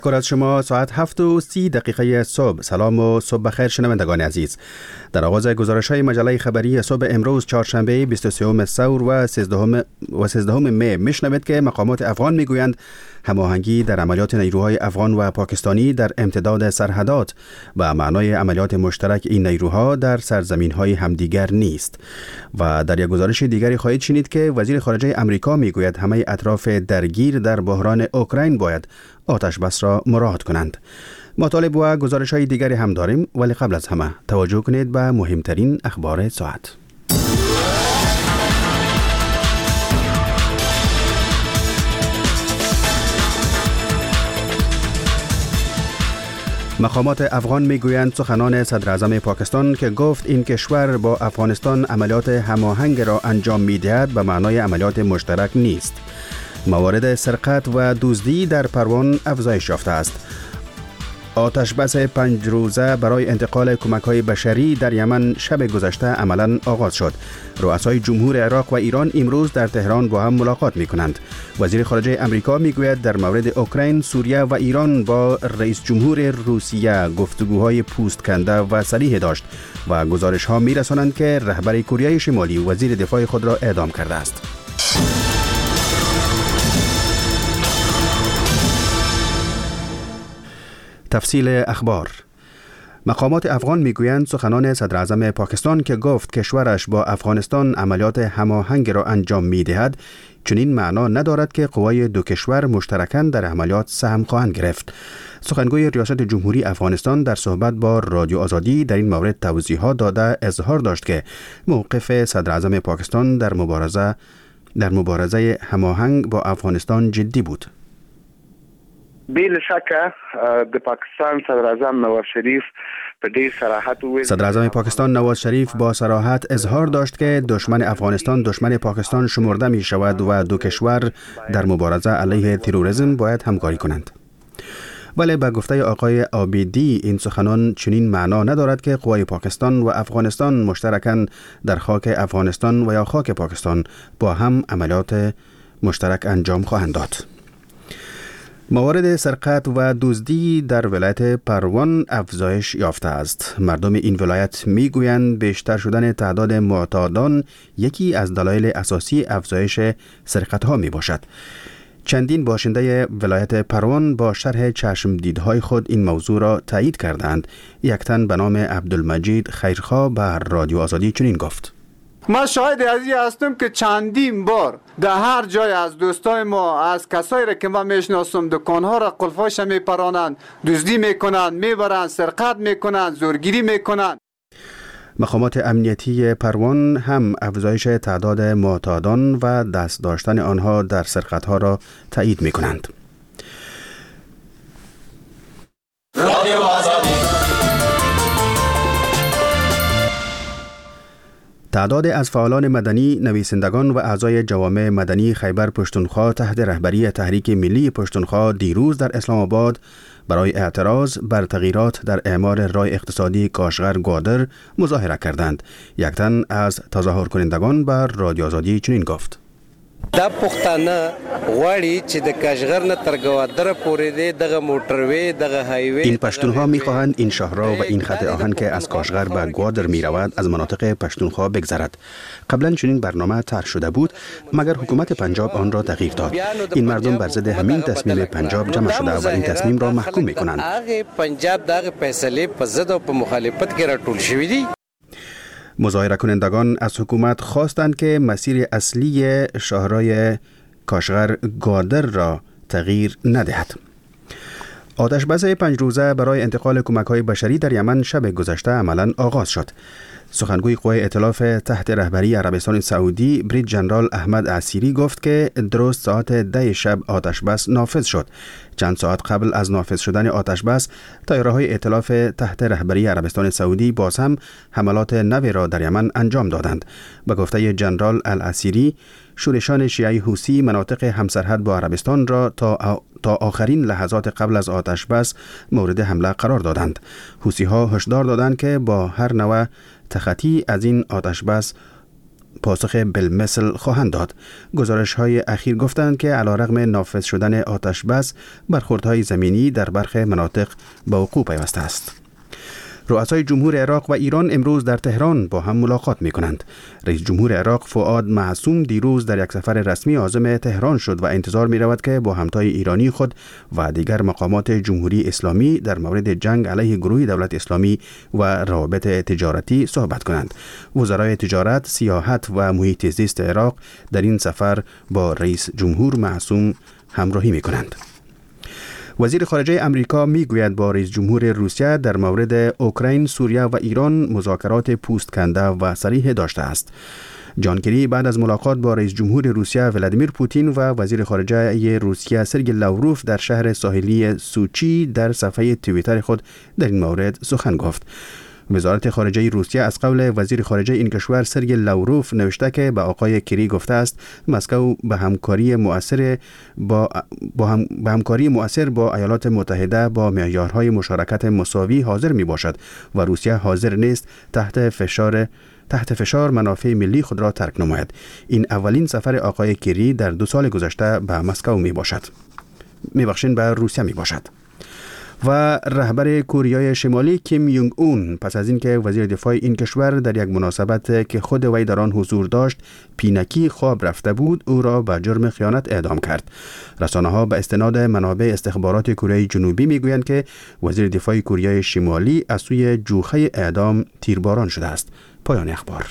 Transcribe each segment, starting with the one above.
از شما ساعت 7:30 صبح. سلام و صبح بخیر شنوندگان عزیز. در آغاز گزارش‌های مجله خبری صبح امروز چهارشنبه 23 ثور و 13 می میشنوید که مقامات افغان میگویند هماهنگی در عملیات نیروهای افغان و پاکستانی در امتداد سرحدات و معنای عملیات مشترک این نیروها در سرزمین‌های همدیگر نیست. و در یک گزارش دیگری خواهید شنید که وزیر خارجه امریکا میگوید همه اطراف درگیر در بحران اوکراین باید آتش بس را مراعات کنند. مطالب و گزارش‌های دیگری هم داریم، ولی قبل از همه توجه کنید به مهمترین اخبار ساعت. مقامات افغان میگویند سخنان صدر اعظم پاکستان که گفت این کشور با افغانستان عملیات هماهنگ را انجام می‌دهد به معنای عملیات مشترک نیست. موارد سرقت و دزدی در پروان افزایش یافته است. آتش بس 5 روزه برای انتقال کمک‌های بشری در یمن شب گذشته عملاً آغاز شد. رؤسای جمهور عراق و ایران امروز در تهران با هم ملاقات می‌کنند. وزیر خارجه امریکا میگوید در مورد اوکراین، سوریه و ایران با رئیس جمهور روسیه گفتگوهای پوست کنده و صریح داشت و گزارش‌ها می‌رسانند که رهبر کره شمالی وزیر دفاع خود را اعدام کرده است. تفصیل اخبار. مقامات افغان میگویند سخنان صدر اعظم پاکستان که گفت کشورش با افغانستان عملیات هماهنگ را انجام می‌دهد چنین معنا ندارد که قوای دو کشور مشترکاً در عملیات سهم خواهند گرفت. سخنگوی ریاست جمهوری افغانستان در صحبت با رادیو آزادی در این مورد توضیحات داده اظهار داشت که موقف صدر اعظم پاکستان در مبارزه هماهنگ با افغانستان جدی بود. بلا شک د پاکستان صدر اعظم نواز شریف په ډیر صراحت وویل. صدر اعظم پاکستان نواز شریف با صراحت اظهار داشت که دشمن افغانستان دشمن پاکستان شمرده می شود و دو کشور در مبارزه علیه تروریسم باید همکاری کنند. ولی به گفته آقای عابدی این سخنان چنین معنا ندارد که قوای پاکستان و افغانستان مشترکاً در خاک افغانستان و یا خاک پاکستان با هم عملیات مشترک انجام خواهند داد. موارد سرقت و دزدی در ولایت پروان افزایش یافته است. مردم این ولایت میگویند بیشتر شدن تعداد معتادان یکی از دلایل اساسی افزایش سرقت ها می باشد. چندین باشنده ولایت پروان با شرح چشمدیدهای خود این موضوع را تایید کردند. یک تن به نام عبدالمجید خیرخواه به رادیو آزادی چنین گفت: ما شاهد از این هستم که چندین بار در هر جای از دوستای ما، از کسایی را که ما میشناسم، دکانها را قلفایش میپرانند، دزدی میکنند، میبرند، سرقت میکنند، زورگیری میکنند. مقامات امنیتی پروان هم افزایش تعداد معتادان و دست داشتن آنها در سرقتها را تایید میکنند. تعداد از فعالان مدنی، نویسندگان و اعضای جوامع مدنی خیبر پشتونخوا تحت رهبری تحریک ملی پشتونخوا دیروز در اسلام آباد برای اعتراض بر تغییرات در اعمار رای اقتصادی کاشغر گوادر مظاهره کردند. یک تن از تظاهر کنندگان بر رادیو آزادی چنین گفت: دا پختانه غواړي چې د کاشغر نه تر ګوادر پورې دی دغه موټروی دغه هایوی. این پشتونها می‌خواهند این شاهراه و این خط آهن که از کاشغر به گوادر می‌رود از مناطق پشتونخوا بگذرد. قبلا چنین برنامه طرح شده بود، مگر حکومت پنجاب آن را تغییر داد. این مردم بر ضد همین تصمیم پنجاب جمع شده و این تصمیم را محکوم می‌کنند. هغه پنجاب دغه فیصله په ضد او په مخالفت کې راټول شوی دي. مظاهره کنندگان از حکومت خواستند که مسیر اصلی شاهراه کاشغر گوادر را تغییر ندهد. آتش بس 5 روزه برای انتقال کمک‌های بشری در یمن شب گذشته عملاً آغاز شد. سخنگوی قوای ائتلاف تحت رهبری عربستان سعودی بریگادیر ژنرال احمد عسیری گفت که درست ساعت 10 شب آتش بس نافذ شد. چند ساعت قبل از نافذ شدن آتش بس، طیاره‌های ائتلاف تحت رهبری عربستان سعودی باز هم حملات نوی را در یمن انجام دادند. به گفته ژنرال العسیری، شورشان شیعی حوثی مناطق همسرحد با عربستان را تا آخرین لحظات قبل از آتش بس مورد حمله قرار دادند. حوثی‌ها هشدار دادند که با هر نوع تخطی از این آتش بس پاسخ بالمثل خواهند داد. گزارش های اخیر گفتند که علیرغم نافذ شدن آتش بس، برخوردهای زمینی در برخی مناطق به وقوع پیوسته است. رؤسای جمهور عراق و ایران امروز در تهران با هم ملاقات می کنند. رئیس جمهور عراق فؤاد معصوم دیروز در یک سفر رسمی عازم تهران شد و انتظار می رود که با همتای ایرانی خود و دیگر مقامات جمهوری اسلامی در مورد جنگ علیه گروه دولت اسلامی و روابط تجارتی صحبت کنند. وزرای تجارت، سیاحت و محیط زیست عراق در این سفر با رئیس جمهور معصوم همراهی می کنند. وزیر خارجه امریکا میگوید با رئیس جمهور روسیه در مورد اوکراین، سوریه و ایران مذاکرات پوست کنده و صریح داشته است. جان کری بعد از ملاقات با رئیس جمهور روسیه ولادیمیر پوتین و وزیر خارجه روسیه سرگئی لاوروف در شهر ساحلی سوچی در صفحه توییتر خود در این مورد سخن گفت. وزارت خارجه روسیه از قول وزیر خارجه این کشور سرگئی لاوروف نوشته که به آقای کری گفته است مسکو به همکاری مؤثر با ایالات متحده با معیارهای مشارکت مساوی حاضر می باشد و روسیه حاضر نیست تحت فشار منافع ملی خود را ترک نماید. این اولین سفر آقای کری در 2 سال گذشته به مسکو به روسیه می باشد. و رهبر کره شمالی کیم یونگ اون پس از اینکه وزیر دفاع این کشور در یک مناسبت که خود وی در آن حضور داشت پینکی خواب رفته بود، او را به جرم خیانت اعدام کرد. رسانه‌ها به استناد منابع استخبارات کره جنوبی میگویند که وزیر دفاع کره شمالی از سوی جوخه اعدام تیرباران شده است. پایان اخبار.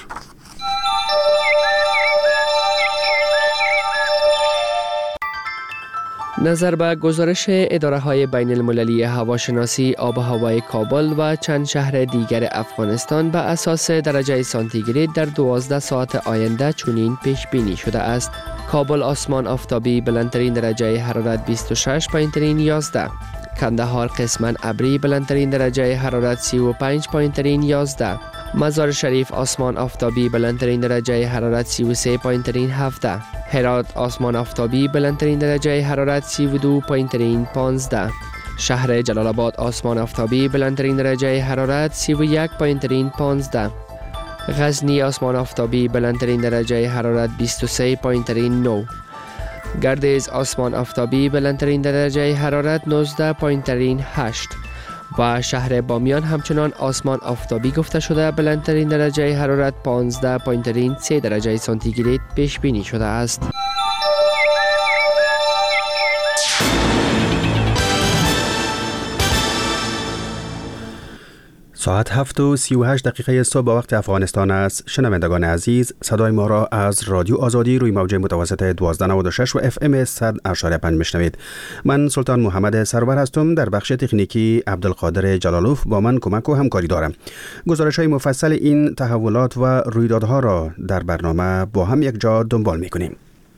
نظر به گزارش اداره‌های بین المللی هواشناسی آب و هوای کابل و چند شهر دیگر افغانستان به اساس درجه سانتیگراد در 12 ساعت آینده چنین پیش بینی شده است: کابل آسمان آفتابی، بلندترین درجه حرارت 26، پایین‌ترین 11. کندهار قسماً ابری، بلندترین درجه حرارت 35، پایین‌ترین 11. مزار شریف آسمان آفتابی، بلندترین درجه حرارت 33، پایین‌ترین 17. هرات آسمان آفتابی، بلندترین درجه حرارت 32، پایین‌ترین 15. شهر جلال آباد آسمان آفتابی، بلندترین درجه حرارت 31، پایین‌ترین 15. غزنی آسمان آفتابی، بلندترین درجه حرارت 23، پایین‌ترین 9. گردیز آسمان آفتابی، بلندترین درجه حرارت 19، پایین‌ترین 8. و شهر بامیان همچنان آسمان آفتابی گفته شده، بلندترین درجه حرارت 15، پایین‌ترین 3 درجه سانتیگراد پیش بینی شده است. ساعت 7:38 صبح به وقت افغانستان است. شنوندگان عزیز، صدای ما را از رادیو آزادی روی موج متوسط 1296 و FM 100.5 میشنوید. من سلطان محمد سرور هستم. در بخش تکنیکی عبدالقادر جلالوف با من کمک و همکاری دارم. گزارش های مفصل این تحولات و رویدادها را در برنامه با هم یک جا دنبال میکنیم.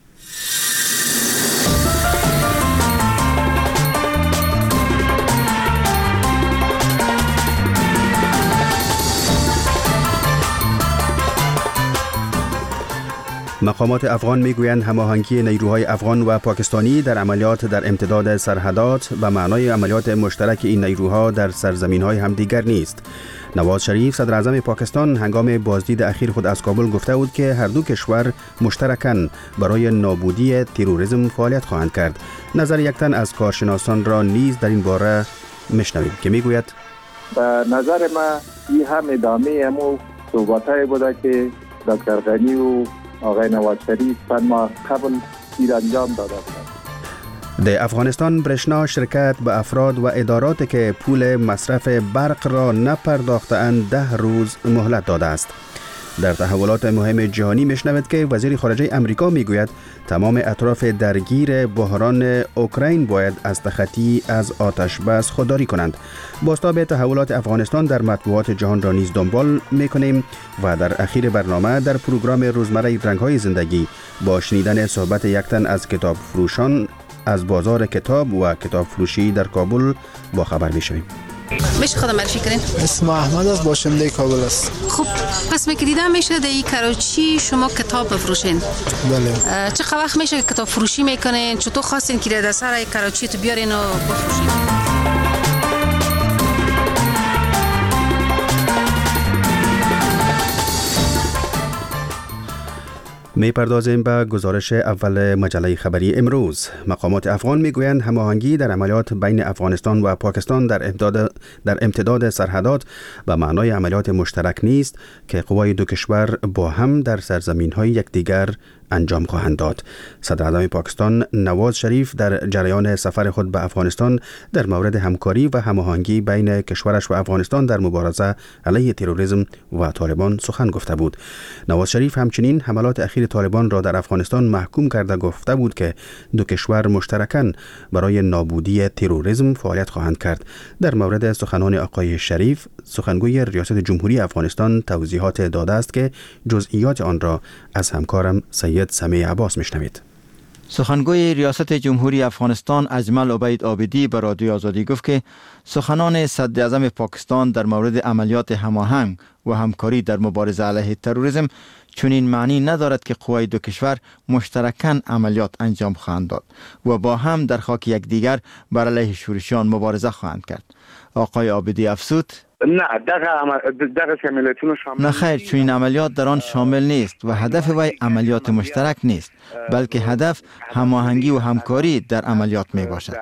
مقامات افغان میگویند هماهنگی نیروهای افغان و پاکستانی در عملیات در امتداد سرحدات به معنای عملیات مشترک این نیروها در سرزمین‌های همدیگر نیست. نواز شریف صدر اعظم پاکستان هنگام بازدید اخیر خود از کابل گفته بود که هر دو کشور مشترکاً برای نابودی تروریسم فعالیت خواهند کرد. نظر یک تن از کارشناسان را نیز در این باره میشنویم که میگوید به نظر ما این هم ادامه همون صحبت‌های بوده که دکتر غنی و آقای نواز شریف چند ماه قبل تیر انجام داده بودند. در افغانستان برشنا شرکت به افراد و ادارات که پول مصرف برق را نپرداختند 10 روز مهلت داده است. در تحولات مهم جهانی میشنوید که وزیر خارجه امریکا میگوید تمام اطراف درگیر بحران اوکراین باید از تخطی از آتش بس خودداری کنند. بازتاب تحولات افغانستان در مطبوعات جهان را نیز دنبال میکنیم و در اخیر برنامه در پروگرام روزمره رنگ‌های زندگی با شنیدن صحبت یک تن از کتاب فروشان از بازار کتاب و کتاب فروشی در کابل با خبر میشویم. میشه خودم معرفی کنین؟ اسم احمد است، باشنده کابل است. خب پس که دیدم میشه در این کراچی شما کتاب بفروشین؟ بله. چه وقت میشه کتاب فروشی میکنین؟ چطور خواستین که در سر کراچی تو بیارین و بفروشین؟ میپردازیم به گزارش اول مجله خبری امروز. مقامات افغان میگویند هماهنگی در عملیات بین افغانستان و پاکستان در امتداد سرحدات به معنای عملیات مشترک نیست که قوای دو کشور با هم در سرزمین‌های یکدیگر انجام خواهند داد. صدر اعظم پاکستان نواز شریف در جریان سفر خود به افغانستان در مورد همکاری و هماهنگی بین کشورش و افغانستان در مبارزه علیه تروریسم و طالبان سخن گفته بود. نواز شریف همچنین حملات اخیر طالبان را در افغانستان محکوم کرده گفته بود که دو کشور مشترکاً برای نابودی تروریسم فعالیت خواهند کرد. در مورد سخنان آقای شریف، سخنگوی ریاست جمهوری افغانستان توضیحات داده است که جزئیات آن را از همکارم سید سمیع عباس میشنوید. سخنگوی ریاست جمهوری افغانستان اجمل عبید عابدی به رادیو آزادی گفت که سخنان صدر اعظم پاکستان در مورد عملیات هماهنگ و همکاری در مبارزه علیه تروریسم چنین معنی ندارد که قوای دو کشور مشترکاً عملیات انجام خواهند داد و با هم در خاک یکدیگر بر علیه شورشیان مبارزه خواهند کرد. آقای عابدی افزود: نه خیر، چنین عملیات در آن شامل نیست و هدف وی عملیات مشترک نیست، بلکه هدف هماهنگی و همکاری در عملیات می باشد.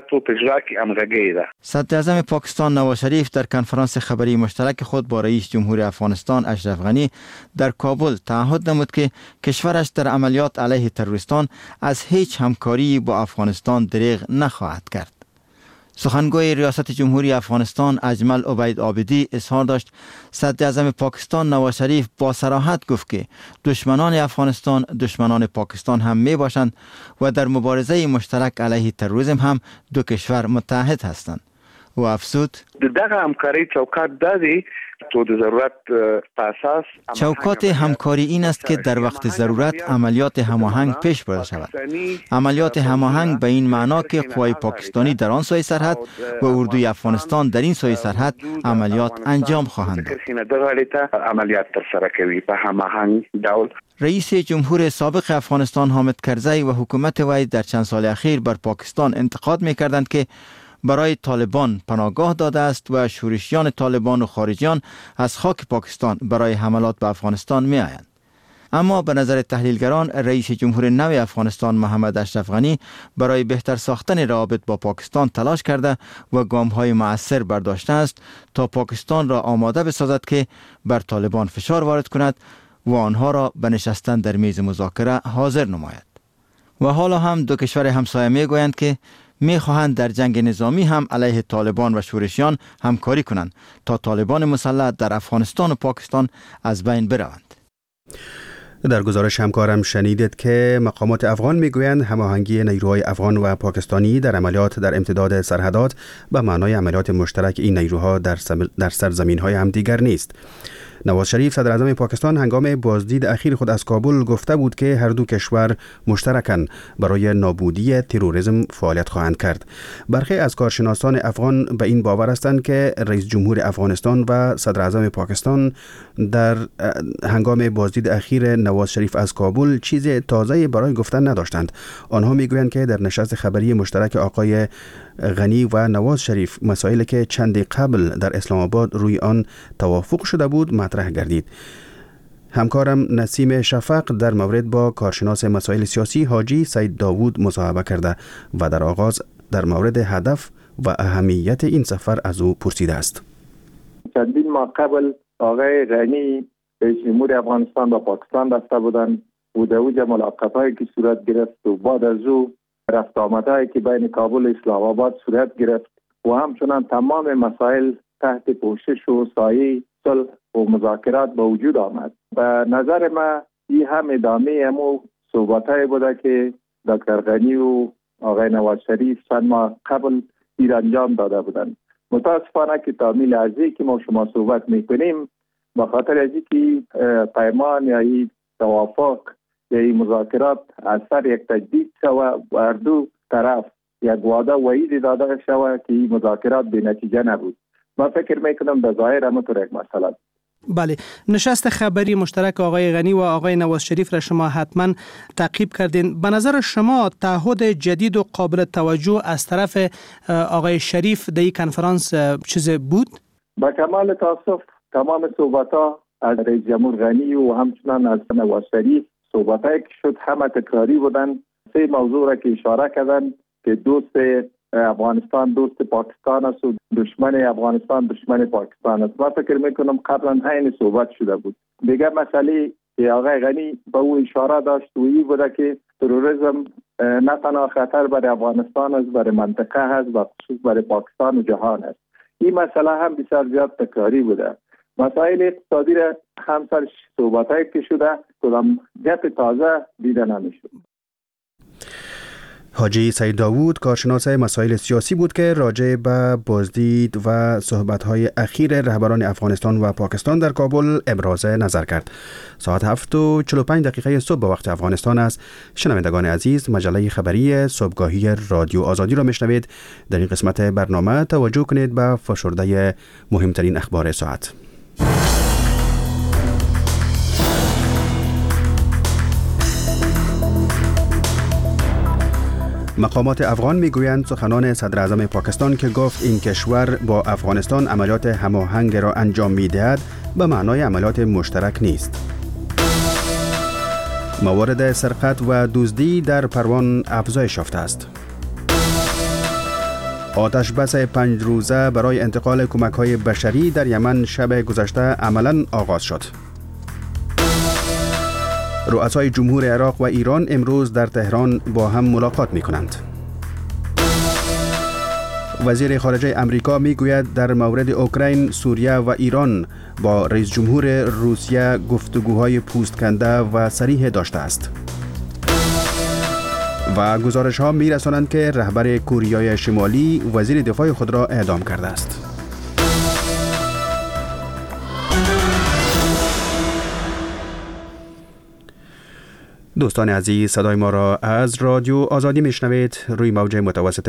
صدر اعظم پاکستان نواز شریف در کنفرانس خبری مشترک خود با رئیس جمهور افغانستان اشرف غنی در کابل تعهد نمود که کشورش در عملیات علیه تروریستان از هیچ همکاری با افغانستان دریغ نخواهد کرد. سخنگوی ریاست جمهوری افغانستان اجمل عبید عابدی اظهار داشت صدر اعظم پاکستان نواز شریف با صراحت گفت که دشمنان افغانستان دشمنان پاکستان هم می باشند و در مبارزه مشترک علیه تروریسم هم دو کشور متحد هستند. و افزود: چوکات همکاری این است که در وقت ضرورت عملیات هماهنگ پیش برده شود. عملیات هماهنگ به این معنا که قوای پاکستانی در آن سوی سرحد و اردوی افغانستان در این سوی سرحد عملیات انجام خواهند داد. رئیس جمهور سابق افغانستان حامد کرزی و حکومت وی در چند سال اخیر بر پاکستان انتقاد می‌کردند که برای طالبان پناهگاه داده است و شورشیان طالبان و خارجیان از خاک پاکستان برای حملات به افغانستان می آیند. اما به نظر تحلیلگران رئیس جمهور نو افغانستان محمد اشرف غنی برای بهتر ساختن روابط با پاکستان تلاش کرده و گام‌های مؤثر برداشته است تا پاکستان را آماده بسازد که بر طالبان فشار وارد کند و آنها را به نشستن در میز مذاکره حاضر نماید. و حالا هم دو کشور همسایه میگویند که میخواهند در جنگ نظامی هم علیه طالبان و شورشیان همکاری کنند تا طالبان مسلح در افغانستان و پاکستان از بین بروند. در گزارش همکارم شنیدید که مقامات افغان میگویند هماهنگی نیروهای افغان و پاکستانی در عملیات در امتداد سرحدات به معنای عملیات مشترک این نیروها در سرزمین‌های همدیگر نیست. نواز شریف صدر اعظم پاکستان هنگام بازدید اخیر خود از کابل گفته بود که هر دو کشور مشترکاً برای نابودی تروریسم فعالیت خواهند کرد. برخی از کارشناسان افغان به این باور هستند که رئیس جمهور افغانستان و صدر اعظم پاکستان در هنگام بازدید اخیر نواز شریف از کابل چیز تازه برای گفتن نداشتند. آنها میگویند که در نشست خبری مشترک آقای غنی و نواز شریف مسائلی که چندی قبل در اسلام آباد روی آن توافق شده بود مطرح گردید. همکارم نسیم شفق در مورد با کارشناس مسائل سیاسی حاجی سید داوود مصاحبه کرده و در آغاز در مورد هدف و اهمیت این سفر از او پرسیده است. چندین ماه قبل آقای غنی رئیس جمهور افغانستان با پاکستان رفته بودند و در اوج ملاقات‌هایی که صورت گرفت و بعد از او رفت آمدهایی که بین کابل و اسلام آباد صورت گرفت و همچنان تمام مسائل تحت پوشش و سایه صلح و مذاکرات به وجود آمد. به نظر من این هم ادامه همو صحبت‌های بوده که دکتر غنی و آقای نواز شریف چند ماه قبل ایر انجام داده بودند. متاسفانه که تا می لحظه‌ای که ما شما صحبت می‌کنیم به خاطر از اینکه پیمان یا این توافق یا این مذاکرات از سر یک تجدید شود و هر دو طرف یک وعده وعید داده شود که این مذاکرات به نتیجه نبود. من فکر میکنم به ظاهر همونطور یک مسئله. بله، نشست خبری مشترک آقای غنی و آقای نواز شریف را شما حتما تعقیب کردین. به نظر شما تعهد جدید و قابل توجه از طرف آقای شریف در این کنفرانس چیز بود؟ با کمال تاسف تمام صحبت‌ها از رئیس جمهور غنی و همچنان از نواز شریف صحبتایی که شد همه تکراری بودن. 3 موضوع را که اشاره کردن که دوست افغانستان دوست پاکستان است و دشمن افغانستان دشمن پاکستان است. من فکر میکنم قبلا این صحبت شده بود. دیگه مسئله که آقای غنی به او اشاره داشت و این بوده که تروریسم نه تنها خطر برای افغانستان است، برای منطقه هست و خصوص برای پاکستان و جهان است. این مسئله هم بسیار زیاد تکراری بوده. مسائل اقتصادی را هم سر صحبتایی که شده کدام گپ تازه دیده نمیشد. حاجی سید داوود کارشناس مسائل سیاسی بود که راجع به بازدید و صحبت‌های اخیر رهبران افغانستان و پاکستان در کابل ابراز نظر کرد. ساعت 7:45 صبح به وقت افغانستان است. شنوندگان عزیز، مجله خبری صبحگاهی رادیو آزادی را میشنوید. در این قسمت برنامه توجه کنید به فشرده مهمترین اخبار ساعت. مقامات افغان میگویند سخنان صدر اعظم پاکستان که گفت این کشور با افغانستان عملیات هماهنگ را انجام میدهد به معنای عملیات مشترک نیست. موارد سرقت و دزدی در پروان افزایش یافته است. آتش بس 5 روزه برای انتقال کمک‌های بشری در یمن شب گذشته عملاً آغاز شد. رؤسای جمهور عراق و ایران امروز در تهران با هم ملاقات می‌کنند. وزیر خارجه امریکا میگوید در مورد اوکراین، سوریه و ایران با رئیس جمهور روسیه گفتگوهای پوستکنده و صریح داشته است. و گزارش‌ها می‌رسانند که رهبر کره شمالی وزیر دفاع خود را اعدام کرده است. دوستان عزیز، صدای ما را از رادیو آزادی میشنوید روی موج متوسط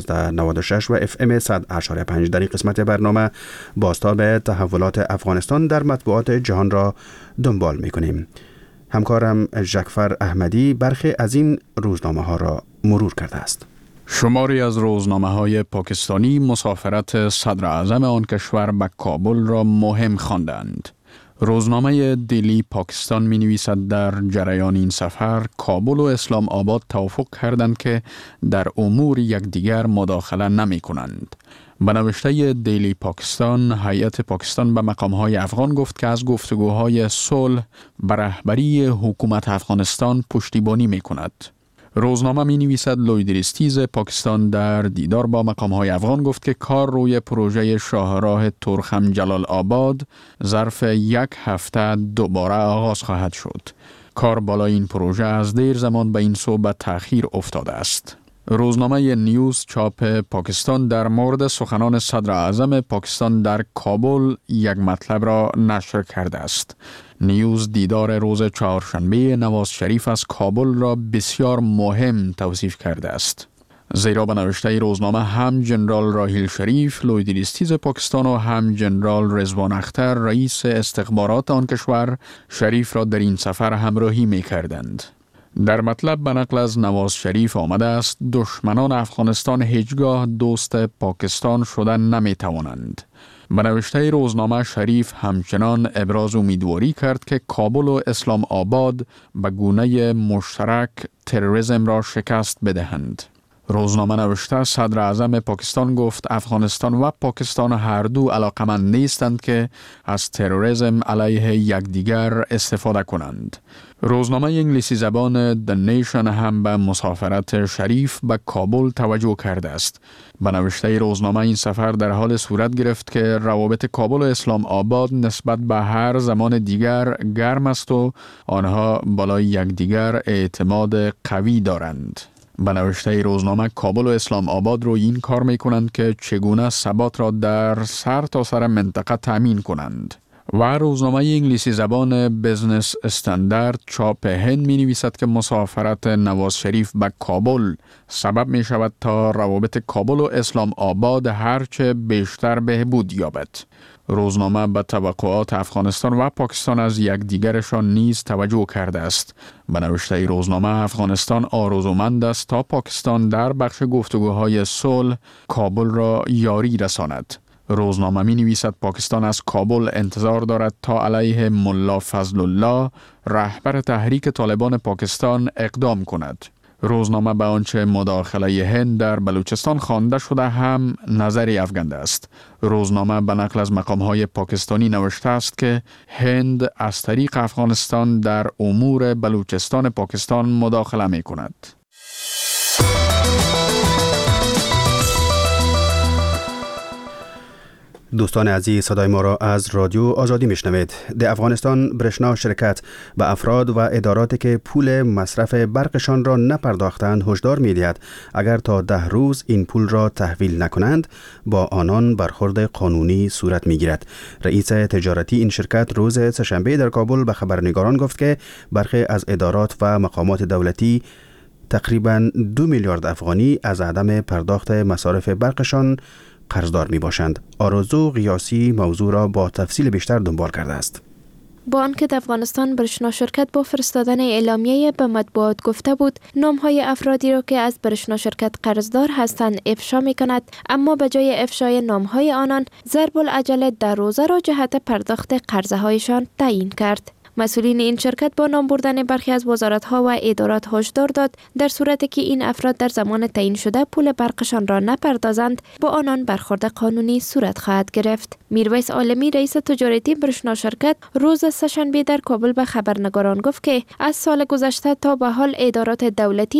1296 و FM 100.5. در این قسمت برنامه بازتاب تحولات افغانستان در مطبوعات جهان را دنبال میکنیم. همکارم جعفر احمدی برخی از این روزنامه ها را مرور کرده است. شماری از روزنامه های پاکستانی مسافرت صدر اعظم آن کشور به کابل را مهم خواندند. روزنامه دیلی پاکستان می نویسد در جریان این سفر کابل و اسلام آباد توافق کردند که در امور یکدیگر مداخله نمی کنند. به نوشته دیلی پاکستان، هیئت پاکستان به مقام‌های افغان گفت که از گفتگوهای صلح به رهبری حکومت افغانستان پشتیبانی می کند. روزنامه می نویسد لویدریستیز پاکستان در دیدار با مقام‌های افغان گفت که کار روی پروژه شاهراه تورخم جلال آباد ظرف 1 هفته دوباره آغاز خواهد شد. کار بالای این پروژه از دیر زمان به این سو به تأخیر افتاده است. روزنامه نیوز چاپ پاکستان در مورد سخنان صدر اعظم پاکستان در کابل یک مطلب را نشر کرده است. نیوز دیدار روز چهارشنبه نواز شریف از کابل را بسیار مهم توصیف کرده است. زیرا به نوشته روزنامه هم جنرال راحیل شریف لویدریستیز پاکستان و هم جنرال رضوان اختر رئیس استخبارات آن کشور شریف را در این سفر همراهی می کردند. در مطلب به نقل از نواز شریف آمده است دشمنان افغانستان هیچگاه دوست پاکستان شدن نمی توانند. به نوشته روزنامه شریف همچنان ابراز امیدواری کرد که کابل و اسلام آباد به گونه مشترک تروریسم را شکست بدهند. روزنامه نوشته صدر اعظم پاکستان گفت افغانستان و پاکستان هر دو علاقمند نیستند که از تروریسم علیه یکدیگر استفاده کنند. روزنامه انگلیسی زبان The Nation هم به مسافرت شریف به کابل توجه کرده است. به نوشته روزنامه این سفر در حال صورت گرفت که روابط کابل و اسلام آباد نسبت به هر زمان دیگر گرم است و آنها بالای یکدیگر اعتماد قوی دارند. به نوشته روزنامه کابل و اسلام آباد رو این کار می کنند که چگونه ثبات را در سر تا سر منطقه تامین کنند. و روزنامه انگلیسی زبان بزنس استاندارد چاپ هند می نویسد که مسافرت نواز شریف به کابل سبب می شود تا روابط کابل و اسلام آباد هرچه بیشتر بهبود یابد. روزنامه به توقعات افغانستان و پاکستان از یکدیگرشان نیز توجه کرده است. به نوشته روزنامه افغانستان آرزومند است تا پاکستان در بخش گفتگوهای صلح کابل را یاری رساند. روزنامه می نویسد پاکستان از کابل انتظار دارد تا علیه ملا فضل الله رهبر تحریک طالبان پاکستان اقدام کند. روزنامه به آنچه مداخله هند در بلوچستان خوانده شده هم نظری افکنده است. روزنامه به نقل از مقام‌های پاکستانی نوشته است که هند از طریق افغانستان در امور بلوچستان پاکستان مداخله می کند. دوستان عزیز، صدای ما را از رادیو آزادی میشنوید. در افغانستان برشنا شرکت به افراد و اداراتی که پول مصرف برقشان را نپرداختند هشدار می‌دهد اگر تا 10 روز این پول را تحویل نکنند با آنان برخورد قانونی صورت می‌گیرد. رئیس تجارتی این شرکت روز سه‌شنبه در کابل به خبرنگاران گفت که برخی از ادارات و مقامات دولتی تقریباً 2 میلیارد افغانی از عدم پرداخت مصارف برقشان قرضدار می باشند. آرزو قیاسی موضوع را با تفصیل بیشتر دنبال کرده است. با آنکه افغانستان برشنا شرکت با فرستادن اعلامیه به مطبوعات گفته بود نام‌های افرادی را که از برشنا شرکت قرضدار هستند افشا می کند، اما به جای افشای نام‌های آنان ضرب العجله 10 روزه را جهت پرداخت قرضه هایشان تعیین کرد. مسئولین این شرکت با نام بردن برخی از وزارت‌ها و ادارات هشدار داد در صورتی که این افراد در زمان تعیین شده پول برقشان را نپردازند با آنان برخورد قانونی صورت خواهد گرفت. میرویس عالمی رئیس تجارتی برشنا شرکت روز سه‌شنبه در کابل به خبرنگاران گفت که از سال گذشته تا به حال ادارات دولتی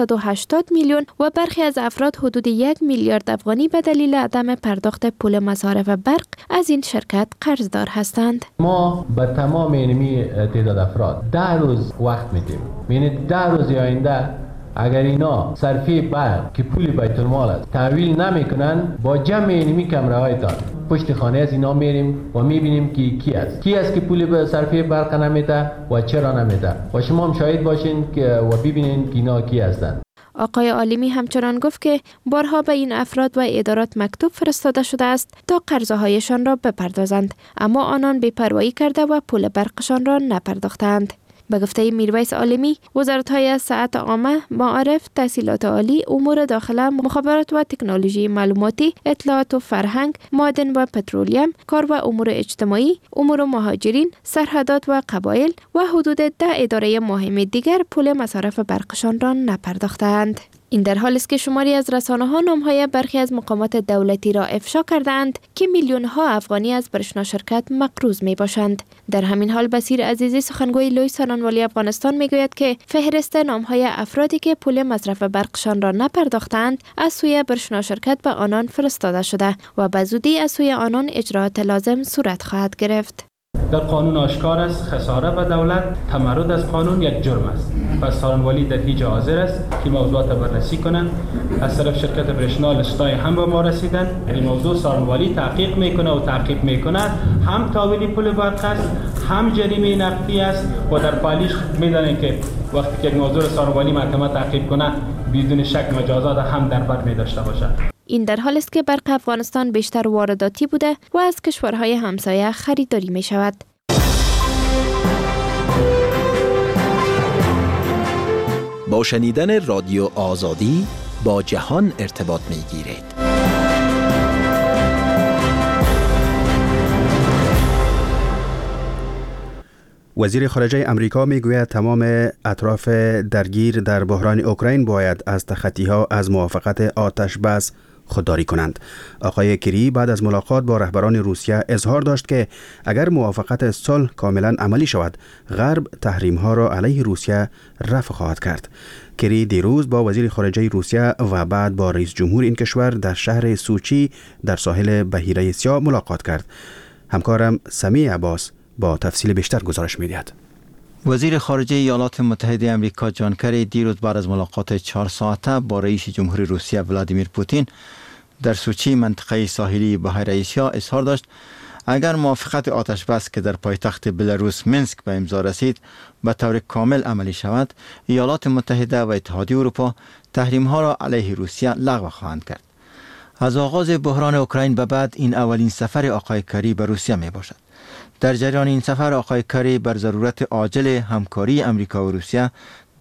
780 میلیون و برخی از افراد حدود 1 میلیارد افغانی به دلیل عدم پرداخت پول مصارف برق از این شرکت قرضدار هستند. ما به تمام تعداد افراد 10 روز وقت میدیم. یعنی 10 روز آینده اگر اینا صرفه برق که پول بیت المال است تحویل نمیکنن با جمع اینمی کمره هایتان پشت خانه از اینا میریم و میبینیم که کی است که پول به صرفه برق نمیده و چرا نمیده و شما هم شاهد باشین و ببینین که اینا کی هستند. آقای عالمی همچنان گفت که بارها به این افراد و ادارات مکتوب فرستاده شده است تا قرضه هایشان را بپردازند، اما آنان بی‌پروایی کرده و پول برقشان را نپرداختند. به گفته میرویس عالمی، وزارت‌های صحت عامه، معارف، تحصیلات عالی، امور داخله، مخابرات و تکنولوژی معلوماتی، اطلاعات و فرهنگ، معدن و پترولیم، کار و امور اجتماعی، امور مهاجرین، سرحدات و قبایل و حدود 10 اداره مهم دیگر پول مصارف برقشان را نپرداختند. این در حالی است که شماری از رسانه‌ها نام‌های برخی از مقامات دولتی را افشا کردند که میلیون‌ها افغانی از برشنا شرکت مقروض می‌باشند. در همین حال بصیر عزیزی سخنگوی لوی سرانوالی افغانستان می‌گوید که فهرست نام‌های افرادی که پول مصرف برقشان را نپرداختند از سوی برشنا شرکت به آنان فرستاده شده و به زودی از سوی آنان اجراات لازم صورت خواهد گرفت. در قانون آشکار است خساره به دولت تمرد از قانون یک جرم است. پس سارنوالی در هیچ حاضر است که موضوعات بررسی کنند. از طرف شرکت برشنا لستای هم به ما رسیدن. این موضوع سارنوالی تحقیق میکنه و تعقیب میکنه، هم تحویل پول برق است هم جریمه نقدی است و در پالیش میدانید که وقتی که موضوع سارنوالی محکمه تعقیب کنه بدون شک مجازات هم در بر می داشته باشد. این در حالی است که برق افغانستان بیشتر وارداتی بوده و از کشورهای همسایه خریداری می شود. با شنیدن رادیو آزادی با جهان ارتباط می گیرید. وزیر خارجه امریکا میگوید تمام اطراف درگیر در بحران اوکراین باید از تخطی‌ها از موافقت آتش بس خودداری کنند. آقای کری بعد از ملاقات با رهبران روسیه اظهار داشت که اگر موافقت صلح کاملا عملی شود، غرب تحریم‌ها را علیه روسیه رفع خواهد کرد. کری دیروز با وزیر خارجه روسیه و بعد با رئیس جمهور این کشور در شهر سوچی در ساحل بحیره سیاه ملاقات کرد. همکارم سمیع عباس با تفصیل بیشتر گزارش می‌دهد. وزیر خارجه ایالات متحده آمریکا جان کری دیروز بعد از ملاقات 4 ساعته با رئیس جمهور روسیه ولادیمیر پوتین در سوچی منطقه ساحلی بحیره سیاه اظهار داشت اگر موافقت آتش بس که در پایتخت بلاروس مینسک به امضا رسید به طور کامل عملی شود، ایالات متحده و اتحادیه اروپا تحریم‌ها را علیه روسیه لغو خواهند کرد. از آغاز بحران اوکراین به بعد این اولین سفر آقای کری به روسیه می باشد. در جریان این سفر آقای کری بر ضرورت عاجل همکاری امریکا و روسیه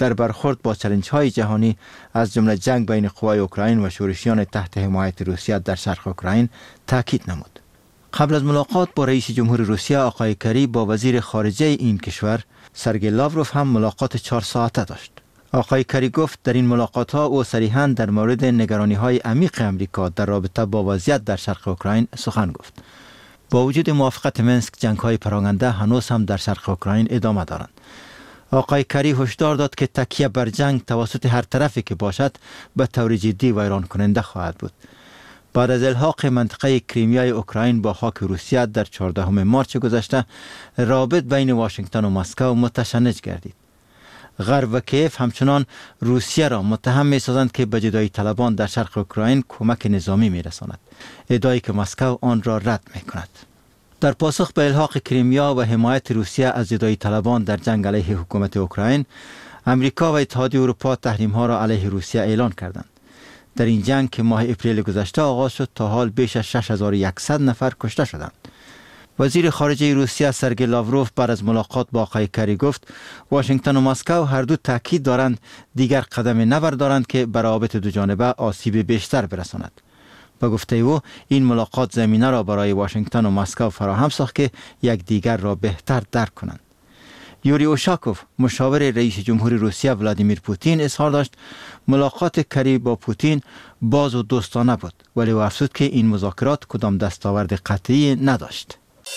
در برخورد با چالش‌های جهانی از جمله جنگ بین قوای اوکراین و شورشیان تحت حمایت روسیه در شرق اوکراین تاکید نمود. قبل از ملاقات با رئیس جمهور روسیه آقای کری با وزیر خارجه این کشور سرگئی لاوروف هم ملاقات 4 ساعته داشت. آقای کری گفت در این ملاقات‌ها او صریحاً در مورد نگرانی‌های عمیق آمریکا در رابطه با وضعیت در شرق اوکراین سخن گفت. با وجود موافقت منسک، جنگ‌های پراکنده هنوز هم در شرق اوکراین ادامه دارند. آقای کری هشدار داد که تکیه بر جنگ توسط هر طرفی که باشد به طور جدی ویران کننده خواهد بود. بعد از الحاق منطقه کریمیای اوکراین با خاک روسیه در 14 مارس گذشته، رابط بین واشنگتن و مسکو متشنج گردید. غرب و کیف همچنان روسیه را متهم می‌سازند که به جدایی طلبان در شرق اوکراین کمک نظامی می‌رساند، ادعایی که مسکو آن را رد می‌کند. در پاسخ به الحاق کریمیا و حمایت روسیه از جدایی طلبان در جنگ علیه حکومت اوکراین، امریکا و اتحادیه اروپا تحریم‌ها را علیه روسیه اعلان کردند. در این جنگ که ماه اپریل گذشته آغاز شد، تا حال بیش از 6100 نفر کشته شدند. وزیر خارجه روسیه سرگئی لاوروف بعد از ملاقات با آقای کری گفت واشنگتن و مسکو هر دو تاکید دارند دیگر قدم نبردارند که به روابط دو جانبه آسیب بیشتر برساند. به گفته او این ملاقات زمینه را برای واشنگتن و مسکو فراهم ساخت که یکدیگر را بهتر درک کنند. یوری اوشاکوف، مشاور رئیس جمهور روسیه ولادیمیر پوتین، اظهار داشت ملاقات کری با پوتین باز و دوستانه بود، ولی او افزود که این مذاکرات کدام دستاورد قطعی نداشت.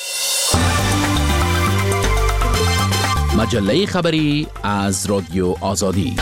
مجله خبری از رادیو آزادی.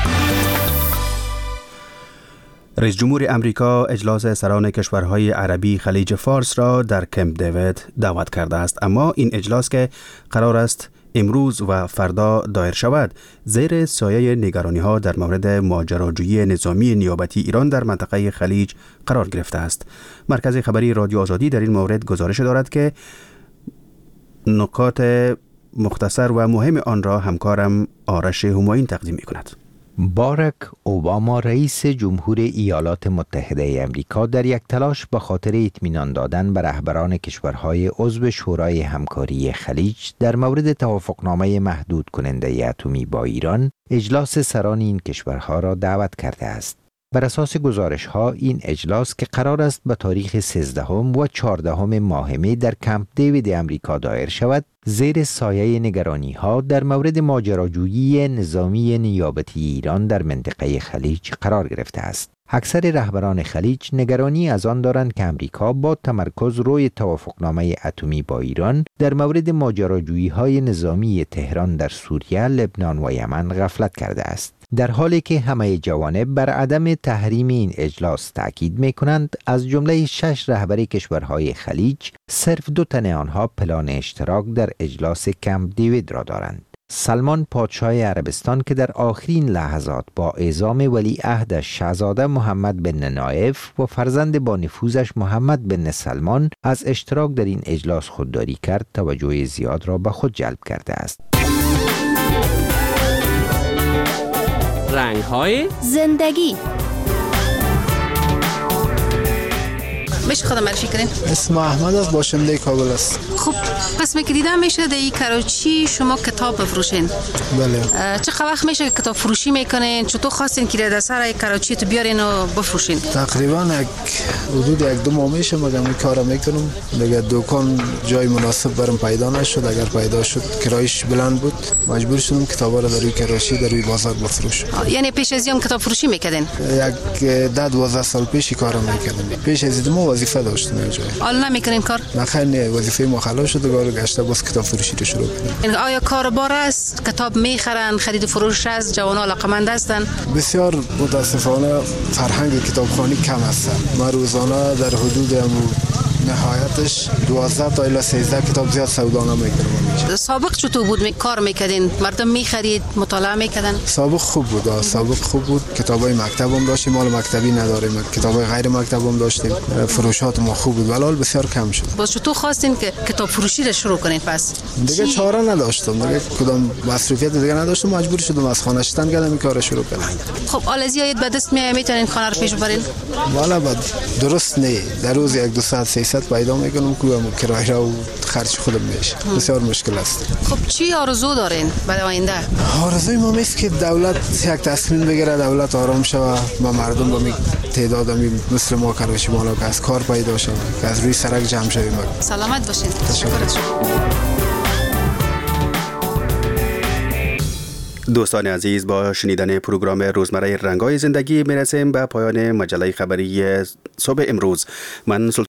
رئیس جمهور امریکا اجلاس سران کشورهای عربی خلیج فارس را در کمپ دیوید دعوت کرده است، اما این اجلاس که قرار است امروز و فردا دایر شود زیر سایه نگرانی‌ها در مورد ماجراجویی نظامی نیابتی ایران در منطقه خلیج قرار گرفته است. مرکز خبری رادیو آزادی در این مورد گزارش دارد که نکات مختصر و مهم آن را همکارم آرش همایون تقدیم می‌کند. باراک اوباما رئیس جمهور ایالات متحده آمریکا در یک تلاش به خاطر اطمینان دادن به رهبران کشورهای عضو شورای همکاری خلیج در مورد توافقنامه محدود کننده اتمی با ایران، اجلاس سران این کشورها را دعوت کرده است. بر اساس گزارش‌ها این اجلاس که قرار است به تاریخ 13 و 14 ماه می در کمپ دیوید امریکا دایر شود، زیر سایه نگرانی‌ها در مورد ماجراجویی نظامی نیابتی ایران در منطقه خلیج قرار گرفته است. اکثر رهبران خلیج نگرانی از آن دارند که امریکا با تمرکز روی توافقنامه اتمی با ایران در مورد ماجراجویی‌های نظامی تهران در سوریه، لبنان و یمن غفلت کرده است. در حالی که همه جوانب بر عدم تحریم این اجلاس تاکید می‌کنند، از جمله 6 رهبر کشورهای خلیج صرف 2 تن آنها پلان اشتراک در اجلاس کمپ دیوید را دارند. سلمان پادشاه عربستان که در آخرین لحظات با اعزام ولیعهدش شاهزاده محمد بن نایف و فرزند با نفوذش محمد بن سلمان از اشتراک در این اجلاس خودداری کرد، توجه زیاد را به خود جلب کرده است. رنگ‌های زندگی. میشه خودم معرفی کنین؟ اسم احمد است، باشنده کابل است. خب پس که دیدم میشه در این کراچی شما کتاب بفروشین؟ بله. چقدر وقت میشه که کتاب فروشی میکنین؟ چطور خواستین که در سر کراچی تو بیارین و بفروشین؟ تقریبا حدود 1-2 ماه میشه مگم این کارو میکنم. دیگه دکان جای مناسب برام پیدا نشد، اگر پیدا شد کرایش بلند بود، مجبور شدم کتابا رو در روی کراچی در روی بازار بفروشم. یعنی پیش از این کتاب فروشی میکردین؟ 10-12 سال پیش کارو میکردم. پیش از این وظیفه داشتم اینجا. حالا نمیکنین کار؟ نه خیر، وظیفه ما خلاص شد، دوباره گشته باز کتاب فروشی رو شروع کردم. آیا کاروبار است؟ کتاب میخرن، خرید و فروش است؟ جوانان علاقه‌مند هستن؟ بسیار متاسفانه فرهنگ کتابخوانی کم است. ما روزانه در حدود نهایتش 12 تا الی 13 کتاب زیاد سودا نمی‌کنم. سابق چطور بود کار میکردین؟ مردم میخرید، مطالعه میکردن؟ سابق خوب بود. کتابای مکتبم داشتیم، مال مکتبی نداریم. کتابای غیر مکتبم داشتیم. فروشات ما خوب بود، ولی بسیار کم شد. باز چطور خواستین که کتاب فروشی رو شروع کنین پس؟ دیگه چاره نداشتم. دیگه کدام مصرفیت دیگه نداشتم، مجبور شدم از خانه شدن کردم این کارو شروع کردم. خب آلزی به دست میتونین خانه رو پیش ببرین؟ والا درست نه. در روز 1-2 ساعت 3 فرصت پیدا میکنم که هم کرایه را و خرج خودم میشه. بسیار مشکل است. خب چی آرزو دارین برای آینده؟ آرزوی ما است که دولت یک تصمیم بگیره، دولت آرام شود و مردم با تعداد مثل ما کراشی مالا که از کار پیدا شود، که از روی سرک جمع شویم. سلامت باشین. تشکر. دوستان عزیز، با شنیدن پروگرام روزمره رنگای زندگی میرسیم به پایان مجله خبری صبح امروز. من